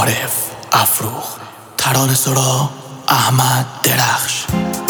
عارف افروخ، ترانه سرا احمد درخش.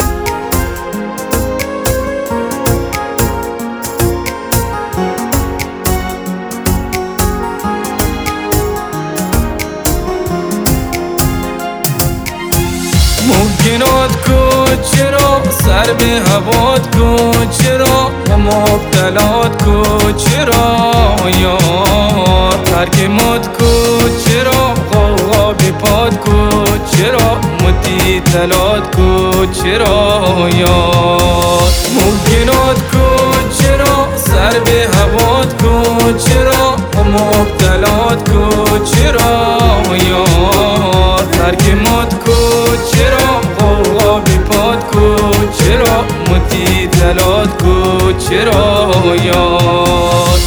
ممکنات کو چرا سر به هوات کو چرا و مبتلات کو چرا یار ترک مد کو چرا غوغا به پاد کو چرا مدی تلات کو چرا یار ممکنات کو چرا سر به هوات کو چرا و مبتلات کو چرا یار ترک مد کو چرا غوغا بی پاد کو چرا متی تلات کو چرا یاد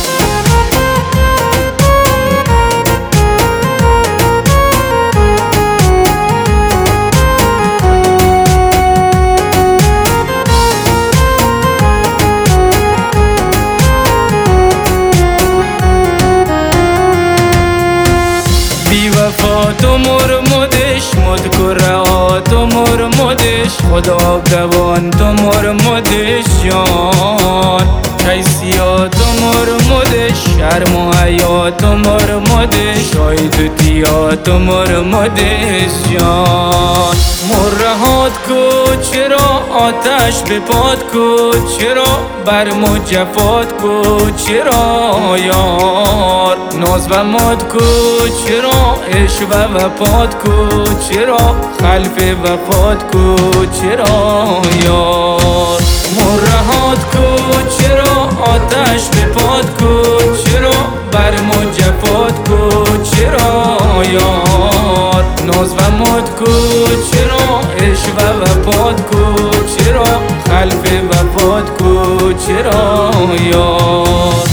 بی وفا تو مرمودش مد کرات و مرمودش خدا دوان تو مرمودش جان کیسیات و مرمودش شرم و حیات و مرمودش شاید و دیات و مرمودش جان مرهات کو چرا آتش به پاد کو چرا بر مجفات کو چرا یار ناز و ماد کو چرا عشق و وفات کو چرا خلف وفات کو چرا یار مرهات کو چرا آتش به پاد کو چرا بر مجفات کو چرا یار ناز و ماد کو چرا عشق و وفات کو چرا خلف وفات کو چرا یار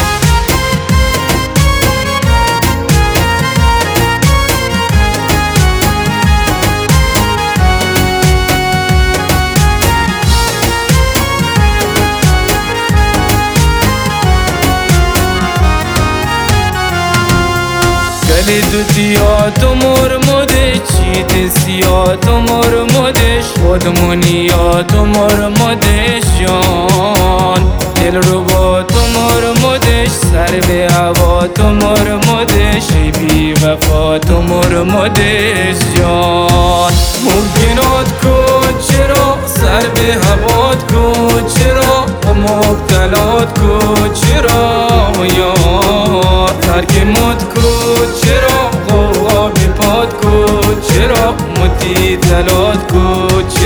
دو تیات و مرموده چیت سیات و مرمودش خودمونیات و مرمودش جان دل رو با تو مرمودش سر به هوات و مرمودش ای بی وفات و مرمودش جان ممکنات کو چرا سر به هوات کو چرا و مبتلات کو چرا یار ترک مد کو چرا غوغا بی پاد کو چرا متی تلات کو